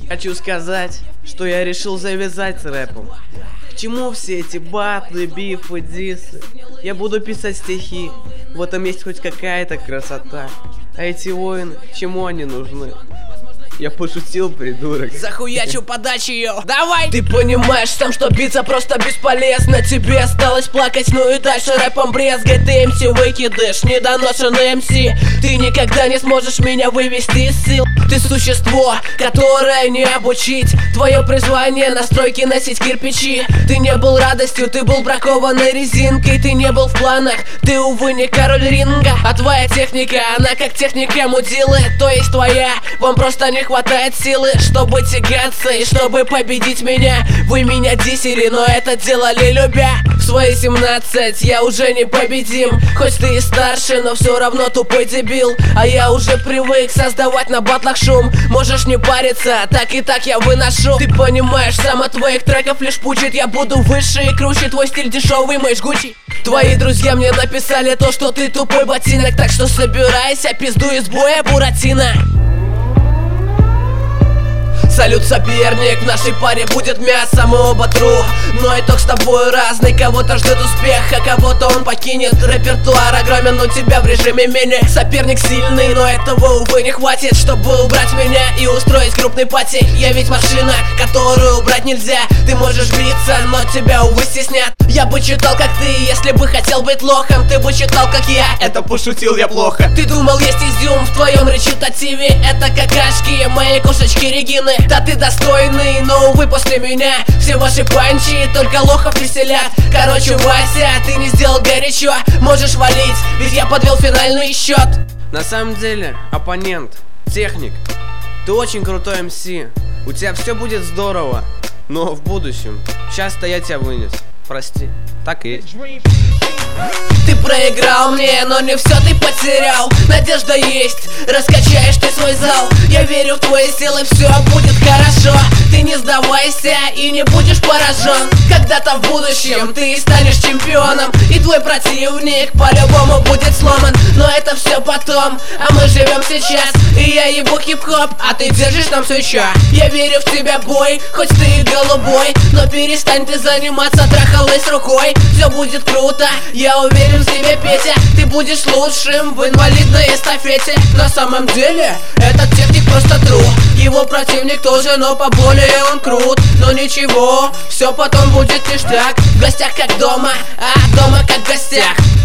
Хочу сказать, что я решил завязать с рэпом. К чему все эти батлы, бифы, дисы? Я буду писать стихи, в этом есть хоть какая-то красота. А эти воины, чему они нужны? Я пошутил, придурок. Захуячу подачу ее. Давай! Ты понимаешь сам, что биться просто бесполезно. Тебе осталось плакать, ну и дальше рэпом брезгай. Ты МС выкидыш, недоношенный МС. Ты никогда не сможешь меня вывести из сил. Ты существо, которое не обучить. Твое призвание на стройке носить кирпичи. Ты не был радостью, ты был бракованной резинкой. Ты не был в планах, ты, увы, не король ринга. А твоя техника, она как техника мудилы. То есть твоя, вам просто не хватает силы, чтобы тягаться и чтобы победить меня. Вы меня дисели, но это делали любя. В свои 17 я уже не победим. Хоть ты и старше, но все равно тупой дебил. А я уже привык создавать на батлах шум. Можешь не париться, так и так я выношу. Ты понимаешь, сам от твоих треков лишь пучит. Я буду выше и круче, твой стиль дешевый, мой жгучий. Твои друзья мне написали то, что ты тупой ботинок. Так что собирайся, пизду из боя, Буратино. Салют, соперник, в нашей паре будет мясо, мы оба тру. Но итог с тобой разный, кого-то ждет успех, а кого-то он покинет. Репертуар огромен, у тебя в режиме мини. Соперник сильный, но этого, увы, не хватит, чтобы убрать меня и устроить крупный пати. Я ведь машина, которую убрать нельзя. Ты можешь биться, но тебя, увы, стеснят. Я бы читал, как ты, если бы хотел быть лохом. Ты бы читал, как я, это пошутил я плохо. Ты думал, есть изюм в твоем речитативе. Это какашки, моей кошечки Регины. Да ты достойный, но, увы, после меня все ваши панчи только лохов веселят. Короче, Вася, ты не сделал горячо. Можешь валить, ведь я подвел финальный счет. На самом деле, оппонент, техник, ты очень крутой МС. У тебя все будет здорово, но в будущем часто я тебя вынес. Прости, так и есть. Ты проиграл мне, но не все ты потерял. Надежда есть, раскачаешь ты свой зал. Я верю в твои силы, все будет хорошо. Ты не сдавайся и не будешь поражен. Когда-то в будущем ты станешь чемпионом, и твой противник по-любому будет сломан. Но это все потом, а мы живем сейчас. И я ебу хип-хоп, а ты держишь там все еще. Я верю в тебя, бой, хоть ты и голубой. Но перестань ты заниматься трахалой с рукой. Все будет круто, я уверен в тебе, Петя. Ты будешь лучшим в инвалидной эстафете. На самом деле, этот техник просто тру. Его противник тоже, но поболее он крут. Но ничего, все потом будет ништяк. В гостях как дома, а дома как в гостях.